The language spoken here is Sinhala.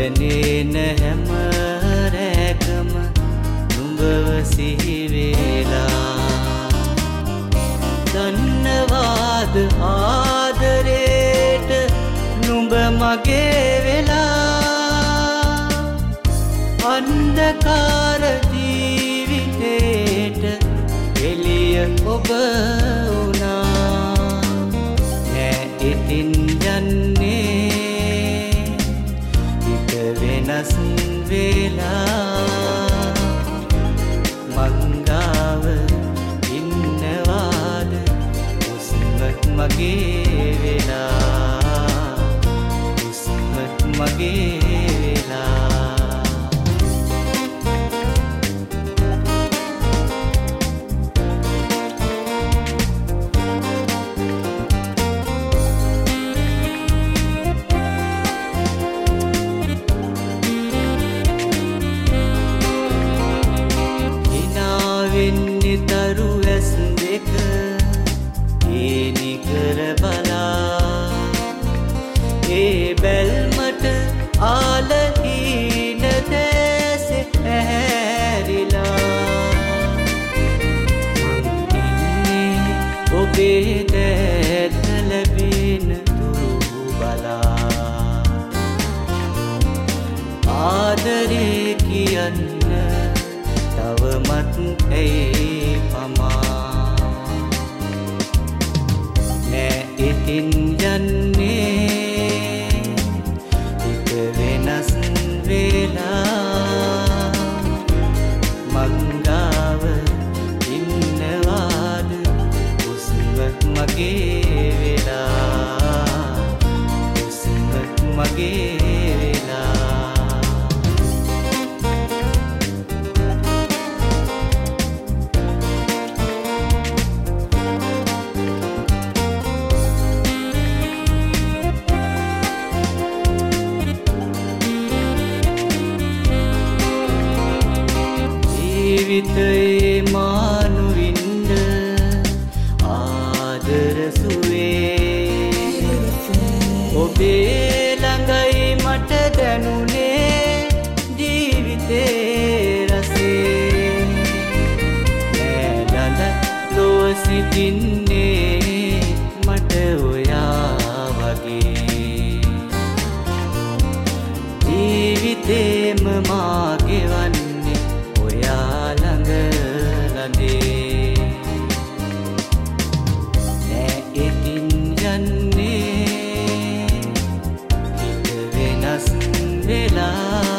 නිදනේන හැම රැකම නුඹව සිහි වේලා දන්නවාද ආදරේට නුඹ මගේ වෙලා අන්ධකාර ජීවිතේට එළිය ඔබ වුණා නෑ ඉතින් යන්නේ හිත වෙනස් වෙලා මංගාව ඉන්නවාද උස්මත් මගේ වෙලා උස්මත් මගේ වෙලා වෙන්නේ තරු ඇස් දෙක ඒනි කර බලා ඒ බැල්මට ආලහීන දැසේ ඇහැරිලා ඉන්නේ ඔබේ දැත ලැබෙන තුරු බලා ආදරේ කියන්න තවමත් ඇයි පමා නෑ ඉතින් යන්නේ හිත වෙනස් වෙලා මංගාව ඉන්නවාද උස්මත් මගේ වෙලා උස්මත් මගේ වෙලා ජීවිතයේ මානුවින්ද ආදර සුවේ ඔබේ ළඟයි මට දැනුනේ ජීවිතේ රසේ නෑලඳ ලොව සිටින්නේ මට ඔයා වගේ ජීවිතේම මාගෙවන්නේ ඔයා ළඟ ලඳේ නෑ ඉතින් යන්නේ හිත වෙනස් වෙලා